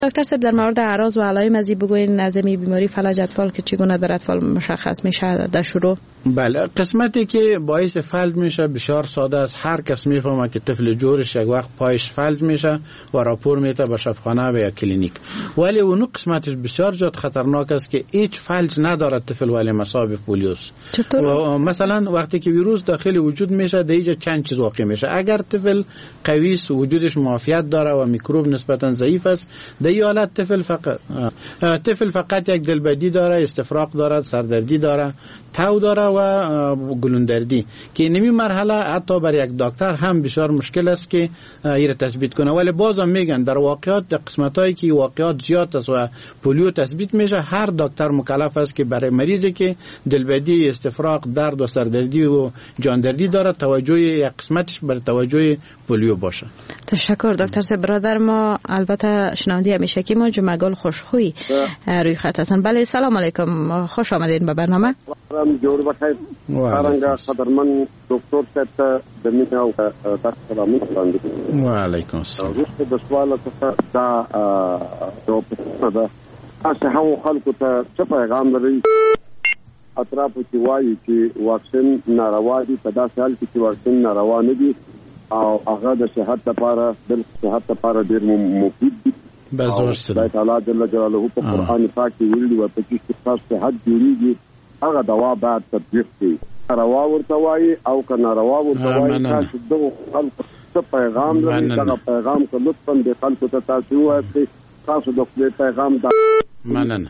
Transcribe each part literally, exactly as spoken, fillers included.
دکتر صاحب در مورد اعراض و علائم از این بگوین از این بیماری فلج اطفال که چگونه در اطفال مشخص میشه در شروع؟ بله، قسمتی که باعث فلج میشه بسیار ساده است. هر کس میفهمه که طفل جورش یک وقت پایش فلج میشه و راپور میده به شفاخانه و یا کلینیک، ولی اون قسمتش بسیار زیاد خطرناک است که هیچ فلج نداره طفل ولی مصاب پولیوست. چطور؟ مثلا وقتی که ویروس داخل وجود میشه در اینجا چند چیز واقع میشه. اگر طفل قوی است، وجودش معافیت داره و میکروب نسبتا ضعیف است، در این حالت طفل فقط طفل فقط یک دلبدی داره، استفراغ داره، سردردی داره، تاو داره و گلوندردی که نمی مرحله حتی برای یک دکتر هم بسیار مشکل است که این تثبیت کنه. ولی بازم میگن در واقعیت در قسمتایی که واقعیت زیاد است و پولیو تثبیت میشه، هر دکتر مکلف است که برای مریضی که دلبدی، استفراغ، درد و سردردی و جاندردی داره توجه یک قسمتش بر توجه پولیو باشه. تشکر دکتر صاحب. برادر ما البته شنونده همیشه که ما جمعگل خوشخویی روی خط هستن. بله سلام علیکم، خوش آمدین به برنامه. سلام جوړ بخیر. څنګه قدرمن دکتور صاحب د مینه او تاسو سلام وړاندې. وعلیکم السلام. وروسته د سوال څخه دا د پښتنه تاسو هغه خلکو ته څه پیغام لرئ اطرافو کې وایي چې واکسین ناروا دي، په داسې حال کې چې واکسین ناروا نه دي او هغه د صحت لپاره د صحت لپاره ډېر مفید دي. بازار سره الله تعالی جل جلاله په قرآن پاک کې ویلي و ته چې تاسو صحت جوړیږي هغه دوا باید تطبیق کړي. روا ورته وایي او که ناروا ورته وایي تاسو دغه خلکو څه پیغام لري؟ دغه پیغام که لطفا د خلکو ته تاسو ووایئ تاسو د خپل پیغام دا مننه.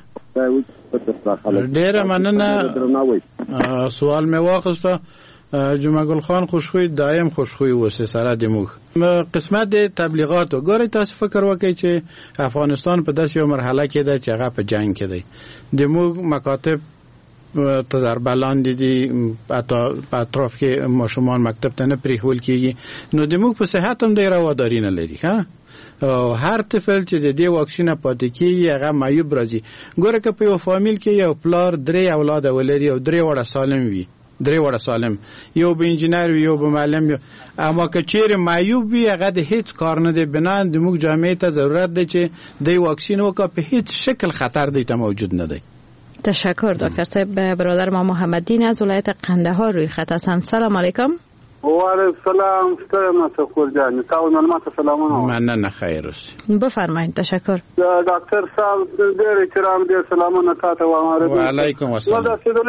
ډیره مننه. سوال مې واخیسته. جمعه ګل خان خوشخوی دایم خوشخوی وسه سره د موږ قسمت د تبلیغاتو ګوري. تاسو فکر وکړئ چې افغانستان په داسې یو مرحله کې ده چې هغه په جنگ کې دی. د موږ مکاتب تجربه لاندې دي، په اطراف کې ماشومان مکتب ته نه پریښول کیږي، نو د موږ په صحت هم ډیره واداري نه لري. ها هر طفل چې د دې واکسین پاتې کیږي هغه معیوب راځي. ګوره که په یو فامیل کې یو پلار درې اولاد ولري او درې وړه سالم وي، درې وړه سالم، یو به انجینر وي، یو به معلم وي، اما که چیرې معیوب وي هغه د هیڅ کار نه دی. بنا د موږ جامعې ته ضرورت دی چې د واکسین وکړه، په هیڅ شکل خطر دی ته موجود نه دی. تشکر دکتر صاحب. برادر ما محمد دین از ولایت قندهار روی خط هستند. سلام علیکم. و علیکم السلام. ستاسو شکر جان. تاسو معلومات سلامونه. مننه خیر اوسئ. بفرمایید. تشکر. دکتر صاحب ډېر احترام دې سلامونه تاسو و علیکم السلام.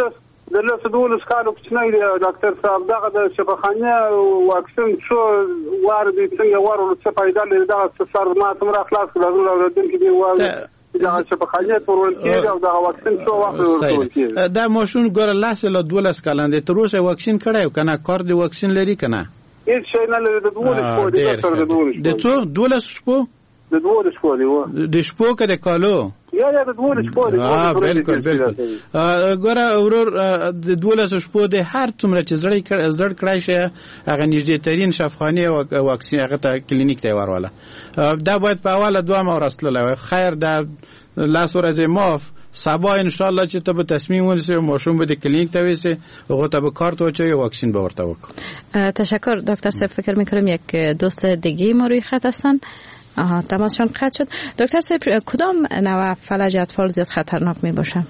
د لسو دولس کالو کوچنی دی ډاکټر صاحب، دغه د شفاخانه واکسین شو وار دي څنګه ورول څه پیدا لري؟ دا سر ما تمره اخلاص کړو او د دې کې دی وایي دا شفاخانه تورول کېږي او دا واکسین شو واخلې ورول کېږي. دا ماشون ګور لاس له دولس کالان دی تر اوسه واکسین کړای کنه؟ کار دی واکسین لري کنه؟ هیڅ شي نه لري. د دولس شپو دی د دولس د څو دولس شپو د دولس شپو دی و د شپو کې د کالو یا یا د دولس شپو دی. ها بالکل بالکل. ګوره ورور د دولس شپو دی هر څومره چې زړی زړ کړای شي هغه نږدې ترين شفاخانه او واکسین هغه ته کلینیک ته ورواله. دا باید په اوله دوه ماه ورسله خیر. دا لاس ورځې معاف سبا ان شاء الله چې ته به تصمیم ونیسې ماشوم به د کلینیک ته ویسه هغه ته به کارت واچوي واکسین به ورته وکړي. تشکر دکتر صاحب. فکر می‌کنم یک دوست دیگه ما روی خط هستن. آها تماسشون قطع شد. دکتر صاحب کدام نوع فلج اطفال زیاد خطرناک می باشه؟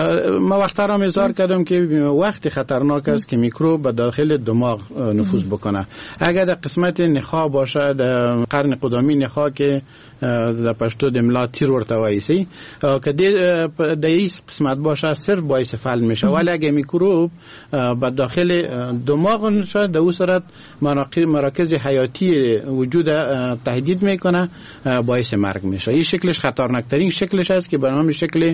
ما وقتا را اظهار کردم که وقتی خطرناک است که میکروب به داخل دماغ نفوذ بکنه. اگر در قسمت نخاع باشه، در قرن قدامی نخاع که در پشتو دملا تیر ورته وایي سي که د ایس قسمت باشه صرف باعث فلج میشه. ولی اگه میکروب به داخل دماغ نشه در اون صورت مراکز حیاتی وجود تهدید میکنه، باعث مرگ میشه. این شکلش خطرناک ترین شکلش است که به نام شکل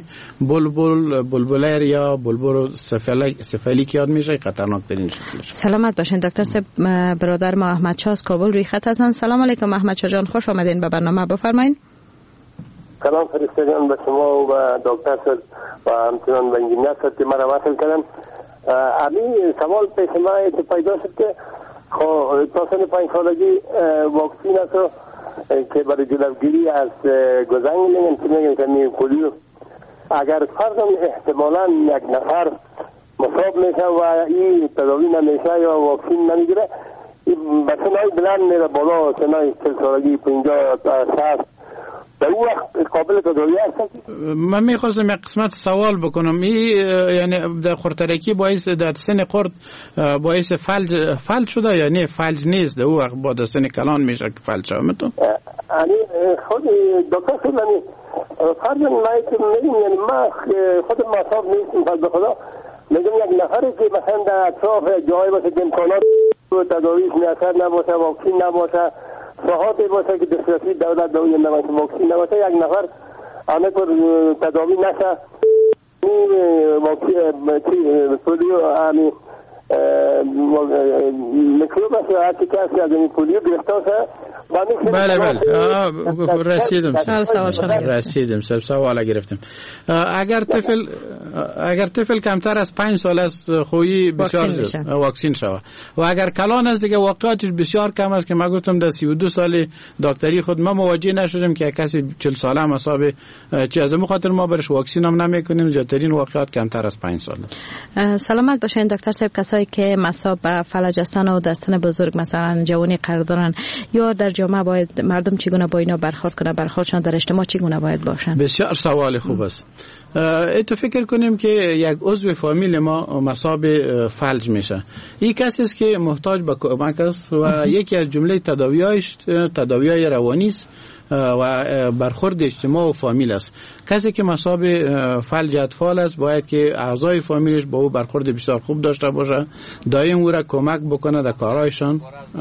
بلبل بلبلر یا بلبل سفلیک یاد میشه. خطرناک ترین شکلش. سلامت باشین دکتر صاحب. برادر ما احمد شاه از کابل روی خط هستن. سلام علیکم احمد شاه جان، خوش آمدین به برنامه. بفرمایید. سلام فرشته جان به شما و به دکتر صاحب و همچنان به انجینر صاحب که مرا وصل کردن. همین سوال پیش ما پیدا شد که خب تا سن پنج سالگی واکسین است که برای جلوگیری از گزنگ میگن که میگن که می پولیو. اگر فرضاً احتمالاً یک نفر مصاب میشه و این تداوی نمیشه یا واکسین نمیگیره، به سنای بلند میره بالا، سنای چهل سالگی پنجاه تا شصت در اون وقت قابل تداوی هست؟ من میخواستم یک قسمت سوال بکنم. این یعنی در خردترکی باعث در سن خرد باعث فلج فلج شده یا نه فلج نیست؟ در اون وقت با در سن کلان میشه که فلج شده متون؟ یعنی خود دکتر سلمی فرض من که میگم یعنی ما خود مصاب نیستم فرض به خدا میگم یک نفری که مثلا در اطراف جایی باشه که امکانات تداویش میسر نباشه واکسین نباشه صحاتی باشه که دسترسی دولت به اون نباشه واکسین نباشه یک نفر همه پر تداوی نشه این واکسین پولیو همین میکروب است هرچی کسی از این پولیو گرفتار شد. بله بله رسیدم رسیدم سر سوال گرفتم. اگر طفل اگر طفل کمتر از پنج سال است خویی بسیار واکسین شود و اگر کلان است دیگه واقعیتش بسیار کم است که من گفتم در سی و دو سال دکتری خود ما مواجه نشدیم که کسی چهل ساله هم حساب چه از اون خاطر ما برش واکسین هم نمیکنیم. زیادترین واقعیت کمتر از پنج سال است. سلامت باشین دکتر صاحب. کسایی که مصاب فلج هستند و در سن بزرگ مثلا جوانی قرار دارن یا در جامعه باید مردم چگونه با اینا برخورد کنه؟ برخوردشان در اجتماع چگونه باید باشن؟ بسیار سوال خوب است. اتو فکر کنیم که یک عضو فامیل ما مصاب فلج میشه. این کسی است که محتاج به کمک است و یکی از جمله تداوی‌هاش تداوی‌های روانی است و برخورد اجتماع و فامیل است. کسی که مصاب فلج اطفال است باید که اعضای فامیلش با او برخورد بسیار خوب داشته باشه، دائم او را کمک بکنه در کارهایشان،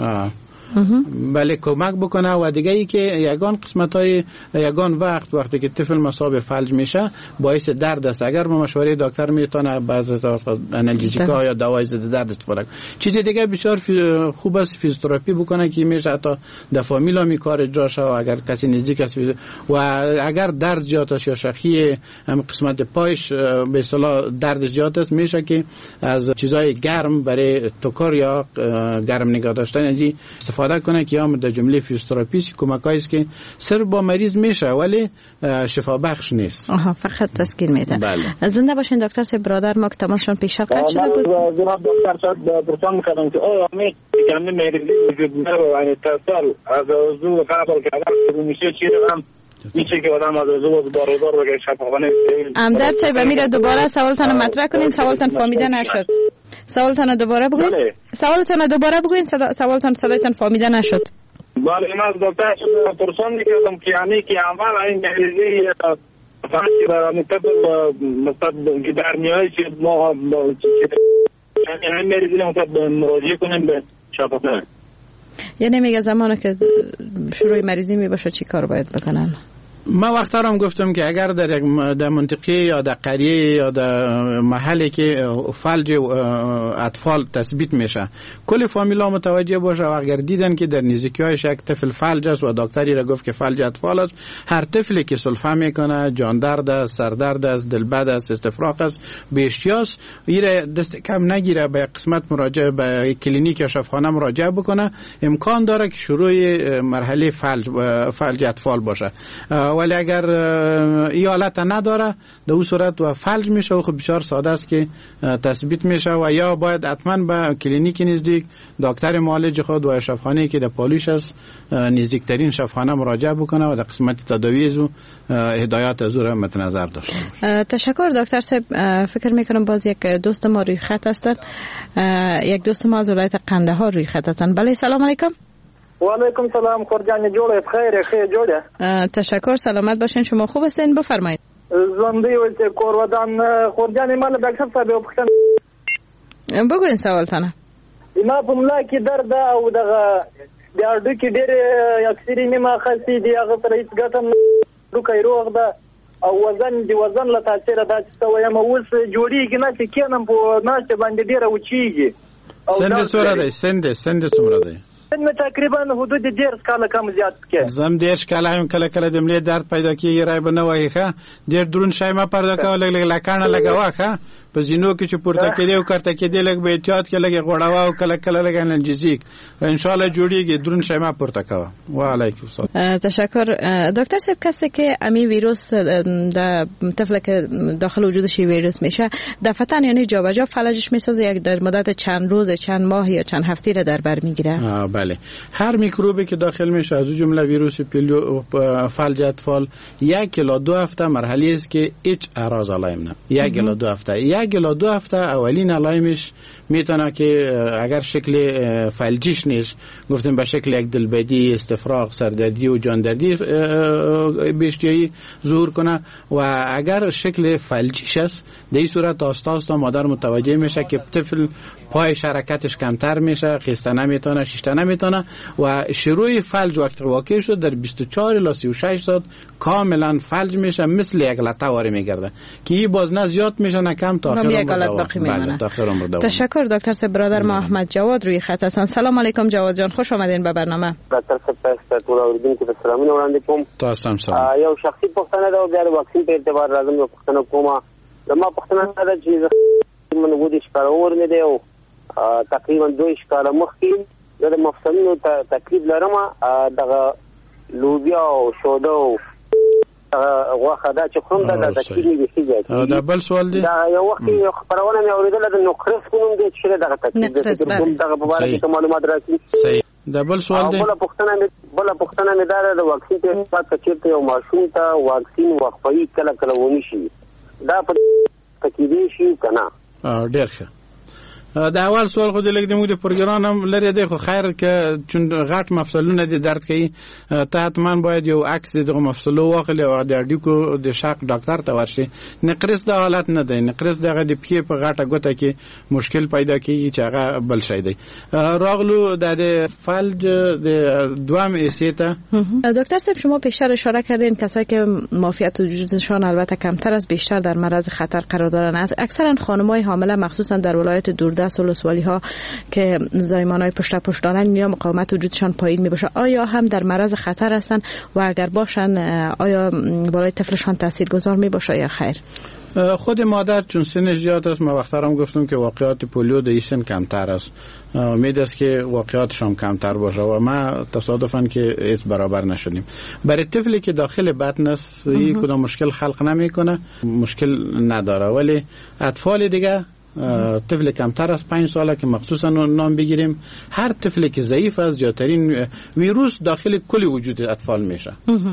بله کمک بکنه. و دیگه ای که یگان قسمت های یگان وقت وقتی که طفل مصاب فلج میشه باعث درد است. اگر با مشوره دکتر میتونه بعضی آنالژیکا یا دوای ضد درد استفاده کنه. چیز دیگه بسیار خوب است فیزیوتراپی بکنه که میشه حتی در فامیل هم کار اجرا شه. اگر کسی نزدیک است و اگر درد زیاد است یا شخی هم قسمت پایش به اصطلاح درد زیاد است میشه که از چیزای گرم برای تکر یا گرم نگاه داشتن از استفاده کنه که هم در جمله فیزیوتراپی کمکایی است که صرف با مریض میشه ولی شفا بخش نیست. آها فقط تسکین میده. بله. زنده باشین دکتر صاحب. برادر ما که تماشون پیش قد شده بود. جناب دکتر صاحب پرسان می‌کردم که آیا می کمی مریضی وجود داره یعنی تصال از عضو قبل کردن شروع میشه چی رقم میشه که آدم از عضو باردار بگه شفاخانه ام در چای به میره دوباره سوالتان مطرح کنین. سوالتان فهمیده نشد. سوالتان دوباره بگوین. بله. سوالتان دوباره بگوین. سوالتان صدایتان فهمیده نشد. بله من از دکتر پرسان می‌کردم که یعنی که اول این مریضی فقط برای مطلب مطلب که در نیایی که ما یعنی همین مریضی مطلب مراجعه کنیم به شفاخانه. یعنی میگه زمانی که شروع مریضی می باشه چی کار باید بکنن؟ ما وقتا هم گفتم که اگر در یک در منطقه یا در قریه یا در محلی که فلج اطفال تثبیت میشه کل فامیلا متوجه باشه و اگر دیدن که در نزدیکی‌هایش یک طفل فلج است و دکتری را گفت که فلج اطفال است، هر طفلی که سلفه میکنه، جان درد است، سر درد است، دل بد است، استفراغ است، بیشیاس ایره دست کم نگیره به قسمت مراجعه به کلینیک یا شفاخانه مراجعه بکنه، امکان داره که شروع مرحله فلج فلج اطفال باشه. ولی اگر این حالت نداره در اون صورت و فلج میشه و خب بسیار ساده است که تثبیت میشه و یا باید حتما به کلینیک نزدیک دکتر معالج خود و شفاخانه‌ای که در پالیش است نزدیکترین شفاخانه مراجعه بکنه و در قسمت تداوی از هدایات از او مد نظر داشته باشه. تشکر دکتر صاحب. فکر میکنم باز یک دوست ما روی خط هستند. یک دوست ما از ولایت قندهار روی خط هستند. بله سلام علیکم. و علیکم سلام خورجان جوړه خیر خیر جوړه. تشکر سلامت باشین. شما خوب هستین؟ بفرمایید. زنده ول کور ودان خورجان مال دکتر صاحب وبخښن بګوین سوالتانه. ما په ملا کې درد او دغه د اډو کې ډېر اکثری نیمه خاصی دی هغه سره هیڅ ګټم روکای روغ ده او وزن دی وزن له تاثیر دا چې وایم اوس جوړیږي نه چې کینم په ناشه باندې ډېر اوچیږي. سند څوره ده؟ سند سند څومره ده؟ من تقریبا حدود دیرش کاله کم زیات کې زم دیرش کاله هم کله کله د ملي درد پیدا کیږي رای بنه وای ښه ډیر درون شای ما پرده کول لګ لګ لکانه لګوا ښه په زینو کې چې پورته کېدی او کارته کېدی لګ به احتیاط کې لګ غوړاوا او کله کله لګ انالجیک ان شاء الله جوړیږي درون شای ما پورته کوا. و علیکم السلام. تشکر دکتر صاحب. کسی که امی ویروس در طفل که داخل وجودش ویروس میشه دفعتاً یعنی جابجا فلجش میسازه یک در مدت چند روز چند ماه یا چند هفته را در بر میگیره؟ بله بله. هر میکروبی که داخل میشه از جمله ویروس پولیو فلج اطفال یک الی دو هفته مرحله است که هیچ اعراض علائم نه. یک الی دو هفته یک الی دو هفته اولین علائمش میتونه که اگر شکل فلجیش نیست، گفتیم به شکل یک دلبدی، استفراغ، سردردی و جاندردی بیشتری ظهور کنه و اگر شکل فلجیش است در این صورت آستا آستا مادر متوجه میشه که طفل پایش حرکتش کمتر میشه، خیسته نمیتونه، شیشته نمیتونه و شروع فلج وقت واقع شد در بیست و چهار الی سی و شش ساعت کاملا فلج میشه، مثل یک لطه واره میگرده که این باز نه زیاد میشه نه کم تا آخر عمر دوام. تشکر دکتر صاحب. برادر ما احمد جواد روی خط هستن. سلام علیکم جواد جان، خوش آمدین به برنامه. دکتر صاحب ټول اوریدونکو ته سلامونه وړاندې کوم. تاسو سلام. یو شخصي پوښتنه ده بیا د واکسین په اعتبار راځم یو پوښتنه کومه. زما پوښتنه ده چې من ودی ښکار عمر مې دی او تقریبا دوه ښکار مخکې د مفصلونو تکلیف لرم، دغه لوبیا او شوده او غوښه دا چې کوم دا د تکلیف نه کیږي. دا بل سوال دی. دا یو وخت یو خبرونه مې اوریدله د نقرس کوم دی چې دغه تکلیف دغه په اړه کې معلومات راځي. صحیح. دا بل سوال دی. بل پوښتنه مې بل پوښتنه مې دا د واکسین په اړه چې یو ماشوم ته واکسین وقفي کله کله ونی شي دا په تکلیف شي کنه. ډیر ښه. دا اول سوال خو د لګ د موږ د پروګرام هم لري دی، خو خیر که چون غټ مفصلونه دي درد کوي ته حتما باید یو عکس د مفصلو واخلې او د اډیکو د شاق ډاکټر ته ورشي. نقرس د حالت نه دی، نقرس دغه د پی په غټه ګوته کې مشکل پیدا کیږي چې هغه بل شي دی. راغلو د فلج د دوام ایسیته. دکتر صاحب شما پیشتر اشاره کردین کسایی که معافیت وجودشان البته کمتر از بیشتر در معرض خطر قرار دارن. اکثرا خانم‌های حامله مخصوصا در ولایت دوردست ولسوالی ها که زایمان‌های پشت پشت دارن یا مقاومت وجودشان پایین میباشه، آیا هم در معرض خطر هستن و اگر باشن آیا بالای طفلشان تاثیرگذار میباشه یا خیر؟ خود مادر چون سنش زیاد است، ما وقتا هم گفتم که واقعات پولیو در این سن کمتر است، امید است که واقعاتش هم کمتر باشه و ما تصادفاً که ایت برابر نشدیم. برای طفلی که داخل بطن است این کدام مشکل خلق نمیکنه، مشکل نداره، ولی اطفال دیگه طفل کمتر از پنج ساله که مخصوصا نام بگیریم، هر طفلی که ضعیف است زیادترین ویروس داخل کل وجود اطفال میشه.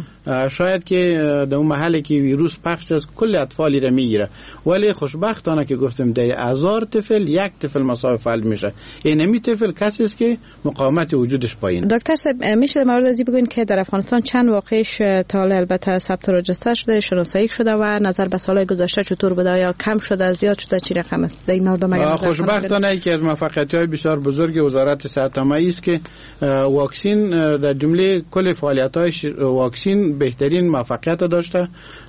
شاید که در اون محلی که ویروس پخش است کل اطفالی را میگیره، ولی خوشبختانه که گفتم در هزار طفل یک طفل مصاب فلج میشه. اینمی طفل کسی است که مقاومت وجودش پایین. دکتر صاحب میشه مورد ازی بگوین که در افغانستان چند واقعش تا البته ثبت و رجستر شده، شناسایی شده و نظر به سالهای گذشته چطور بوده؟ یا کم شده، زیاد شده، چی رقم است؟ خوشبختانه یکی از موفقیت‌های بسیار بزرگ وزارت صحت عامه است که واکسین در جمله کل فعالیت‌های واکسین بهترین موفقیت داشته.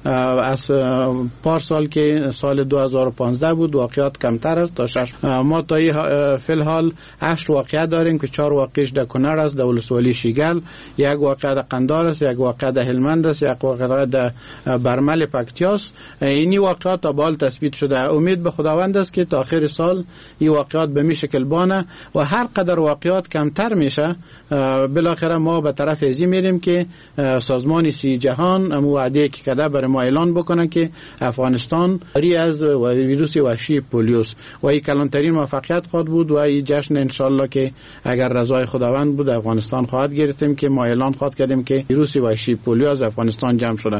از پار سال که سال دو هزار و پانزده بود واقعیت کمتر است تا شش. ما تا فی الحال هشت واقعیت داریم که چهار واقعش در کنر است، در ولسوالی شیگل، یک واقعیت در قندار است، یک واقعیت در هلمند است، یک واقعیت در برمل پکتیا است. اینی واقعیت تا بال تثبیت شده. امید به خداوند است که تا آخر سال این واقعیات به می شکل بانه و هر قدر واقعیات کمتر میشه بالاخره ما به طرف ازی میریم که سازمان سی جهان امو وعده که کده برای ما اعلان بکنه که افغانستان بری از ویروس وحشی پولیوس و این کلانترین موفقیت خواهد بود و این جشن انشالله که اگر رضای خداوند بود افغانستان خواهد گرفتیم که ما اعلان خواهد کردیم که ویروس وحشی پولیو از افغانستان جمع شده.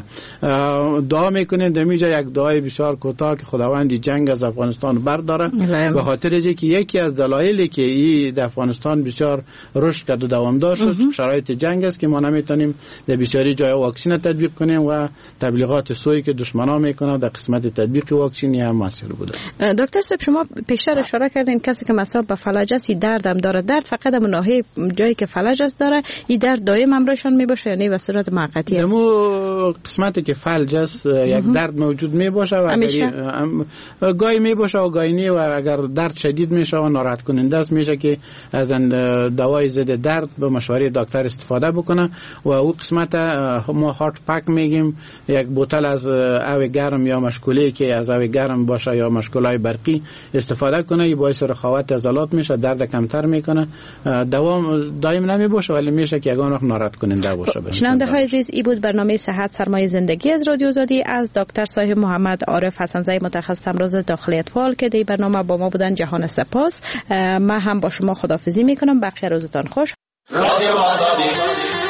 دعا میکنیم دمیجا یک دعای بسیار کوتاه که خداوند جنگ از افغانستان برداره، به خاطر از اینکه یکی از دلایلی که این در افغانستان بسیار رشد کرد و دوامدار شد شرایط جنگ است که ما نمیتونیم در بسیاری جای واکسن تطبیق کنیم و تبلیغات سوی که دشمنا میکنند در قسمت تطبیق واکسن هم موثر بوده. دکتر صاحب شما پیشتر اشاره کردین کسی که مصاب به فلج است درد هم داره، درد فقط در ناحیه جایی که فلج است داره، این درد دائم همراهشان میباشه یا نه به صورت موقتی است؟ دمو قسمتی که فلج است یک درد موجود میباشه و گاهی میباشه و گاهی نه و اگر درد شدید میشه و ناراحت کننده است میشه که از دوای ضد درد به مشوره دکتر استفاده بکنه و او قسمت ما هارت پک میگیم، یک بوتل از آب گرم یا مشکوله که از آب گرم باشه یا مشکولای برقی استفاده کنه، این باعث رخاوت عضلات میشه، درد کمتر میکنه، دوام دائم نمیباشه ولی میشه که یگان وقت ناراحت کننده باشه. شنونده های عزیز این بود برنامه صحت سرمایه زندگی از رادیو آزادی از دکتر صاحب محمد عارف حسنزی متخصص امراض داخلی اطفال که در برنامه با ما بودن. جهان سپاس. من هم با شما خداحافظی میکنم. بقیه روزتان خوش. رادیو آزادی